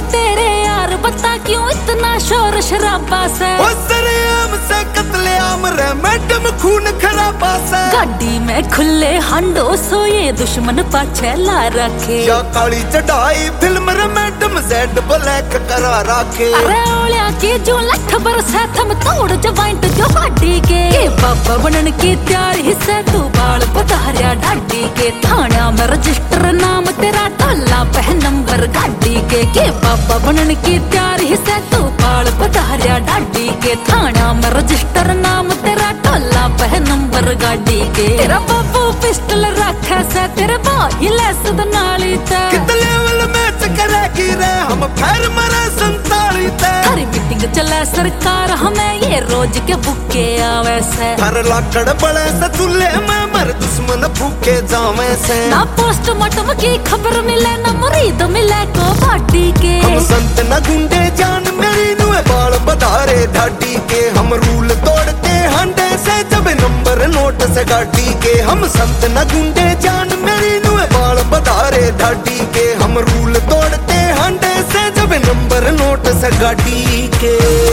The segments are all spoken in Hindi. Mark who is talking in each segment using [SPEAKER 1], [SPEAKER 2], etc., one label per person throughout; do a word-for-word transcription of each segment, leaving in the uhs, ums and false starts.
[SPEAKER 1] तेरे यार बता क्यों इतना शोर शराबा से।
[SPEAKER 2] ओ सरेआम से कत्लेआम रे मैडम खून खराबा से।
[SPEAKER 1] गाड़ी में खुले हंडो सो ये दुश्मन पाछे ला रखे।
[SPEAKER 2] या काली चढ़ाई फिल्म रे मैडम जेड ब्लैक करा रखे।
[SPEAKER 1] अरे ओलिया की जो लठ बरस है थम तोड़ जवाइंट जो हाडी के। के बाबा बनन की तैयार हिस्से तू बाल पधारिया ढाडी के। थाना में रजिस्टर नाम तेरा टोला पह नंबर गाड़ी के। के बाबा बनन की तैयार हिस्से तू बाल पधारिया ढाडी के। थाना में रजिस्टर नाम तेरा टोला पह नंबर गाड़ी के। तेरा बाबू पिस्टल रखे से तेरे भाई लैस नाली ते।
[SPEAKER 2] कित लेवल मैच करेगी रे हम फैर मरे संताली ते।
[SPEAKER 1] हर मीटिंग चले सरकार हमें ये रोज के बुके आवे से।
[SPEAKER 2] हर लाकड़ बड़े से चूल्हे में मर दुश्मन भूखे जावे से।
[SPEAKER 1] ना पोस्टमार्टम की खबर मिले ना मुरीद मिले को पार्टी के।
[SPEAKER 2] हम संत न गुंडे जान मेरी नुए बाल बधारे ढाडी के। हम रूल तोड़ते हंडे से जब नंबर नोट से गाड़ी के। हम संत न गुंडे जान मेरी नुए बाल बधारे ढाडी के। हम रूल तोड़ते हंडे से जब नंबर नोट से गाड़ी के।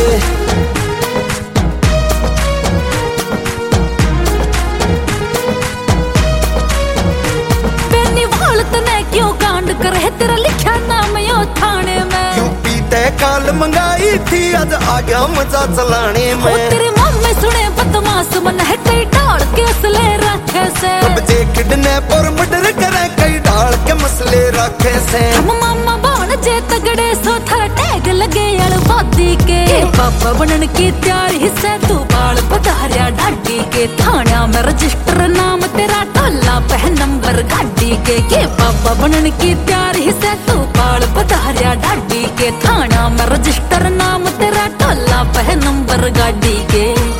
[SPEAKER 1] क्यों कांड करे तेरा लिखा नाम यो थाने में।
[SPEAKER 2] यूपी तय काल मंगाई थी आज आ गया मजा चलाने में।
[SPEAKER 1] ओ तेरे मामे सुने बदमाश मन है कई डाल के असले रखे से।
[SPEAKER 2] अब जे किडनैप और मर्डर करे कई डाल के मसले रखे से।
[SPEAKER 1] हम मामा बाण जे तगड़े सो थारा टैग लगे अड़बादी के। बाबा बनन की तैयार हिस्से तू बाल पधारिया ढाडी के। थाना में रजिस्टर नाम तेरा टोला पह नंबर गाड़ी के। के बाबा बनन की तैयार हिस्से तू बाल पधारिया ढाडी के। थाना में रजिस्टर नाम तेरा टोला पह नंबर गाड़ी के।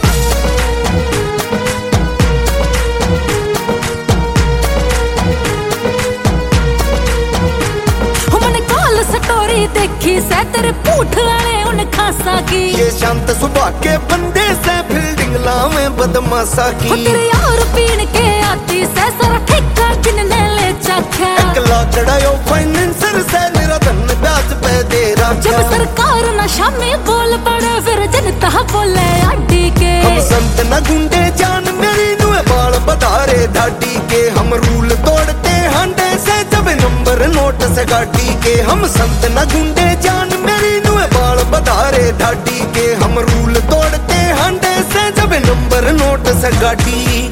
[SPEAKER 1] स्टोरी देखी से तेरे पूठ वाले उन खासा की।
[SPEAKER 2] ये शांत सुबह के बंदे से फील्डिंग लावे बदमाशा की।
[SPEAKER 1] तेरे यार पीन के आती से सारा ठेका किनने ले चाखा।
[SPEAKER 2] एक लाकड़ा यो फाइनेंसर से मेरा धन ब्याज पे दे रहा।
[SPEAKER 1] जब सरकार नशा में बोल पड़े फिर जनता बोले आडी के।
[SPEAKER 2] हम संत न गुंडे जान मेरी नुए बाल बधारे ढाडी के। हम रूल तोड़ते हंडे से जब नंबर नोट से गाड़ी के। हम संत न गुंडे जान मेरी नुए बाल बधारे ढाडी के। हम रूल तोड़ते हंडे से जब नंबर नोट से गाड़ी